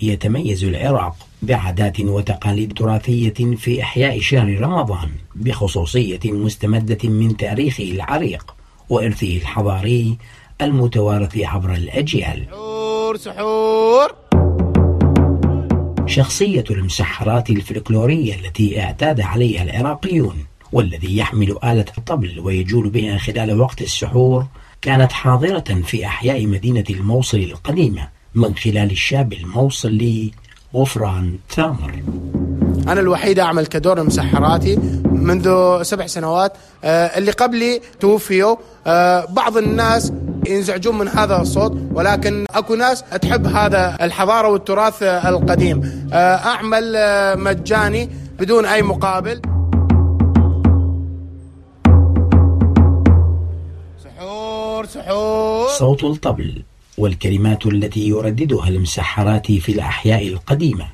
يتميز العراق بعادات وتقاليد تراثية في إحياء شهر رمضان، بخصوصية مستمدة من تاريخه العريق وإرثه الحضاري المتوارث عبر الأجيال. سحور. شخصية المسحرات الفلكلورية التي اعتاد عليها العراقيون، والذي يحمل آلة الطبل ويجول بها خلال وقت السحور، كانت حاضرة في أحياء مدينة الموصل القديمة من خلال الشاب الموصلي غفران ثامر. أنا الوحيد أعمل كدور المسحراتي منذ 7 سنوات. اللي قبلي توفيوا. بعض الناس ينزعجون من هذا الصوت، ولكن أكو ناس تحب هذا الحضارة والتراث القديم. أعمل مجاني بدون أي مقابل. سحور. صوت الطبل والكلمات التي يرددها المسحرات في الأحياء القديمة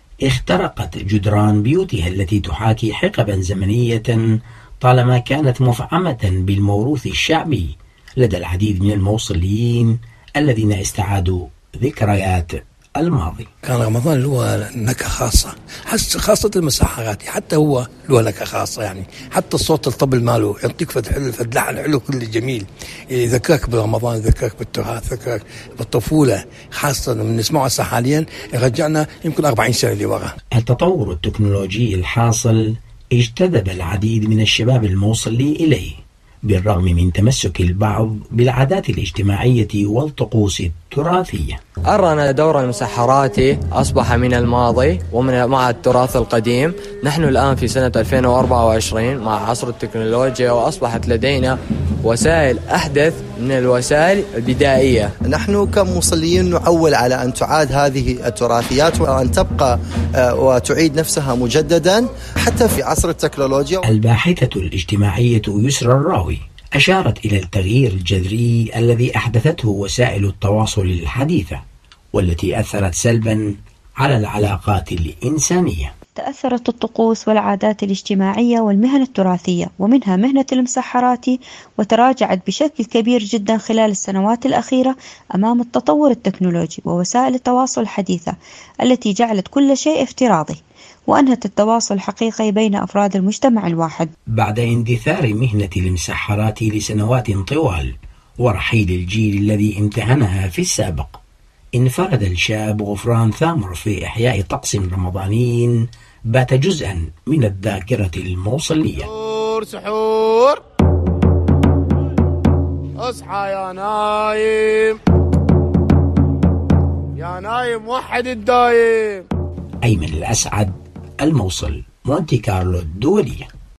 اخترقت جدران بيوتها التي تحاكي حقبا زمنية طالما كانت مفعمة بالموروث الشعبي لدى العديد من الموصليين الذين استعادوا ذكريات الماضي. كان رمضان له نكهة خاصة، خاصة المسحرات، حتى هو له نكهة خاصة، يعني حتى الصوت الطبل ماله يعطيك فدلحن حلو كل جميل، يذكرك برمضان، يذكرك بالتراث، يذكرك بالطفولة، خاصة من نسمعه حاليا يرجعنا يمكن 40 سنة لورا. التطور التكنولوجي الحاصل اجتذب العديد من الشباب الموصلي إليه، بالرغم من تمسك البعض بالعادات الاجتماعية والطقوس التراثية. أرى أن دور المسحراتي أصبح من الماضي مع التراث القديم. نحن الآن في سنة 2024 مع عصر التكنولوجيا، وأصبحت لدينا وسائل أحدث من الوسائل البدائية. نحن كموصليين نعول على أن تعاد هذه التراثيات وأن تبقى وتعيد نفسها مجددا حتى في عصر التكنولوجيا. الباحثة الاجتماعية يسرى الراوي أشارت إلى التغيير الجذري الذي أحدثته وسائل التواصل الحديثة، والتي أثرت سلبا على العلاقات الإنسانية. تأثرت الطقوس والعادات الاجتماعية والمهن التراثية، ومنها مهنة المسحراتي، وتراجعت بشكل كبير جدا خلال السنوات الأخيرة أمام التطور التكنولوجي ووسائل التواصل الحديثة التي جعلت كل شيء افتراضي وأنهت التواصل الحقيقي بين أفراد المجتمع الواحد. بعد اندثار مهنة المسحرات لسنوات طوال ورحيل الجيل الذي امتهنها في السابق، انفرد الشاب غفران ثامر في إحياء طقس رمضاني بات جزءا من الذاكرة الموصلية. سحور. اصحى يا نايم، يا نايم وحد الدايم. أيمن الأسعد، الموصل، مونتي كارلو الدولية.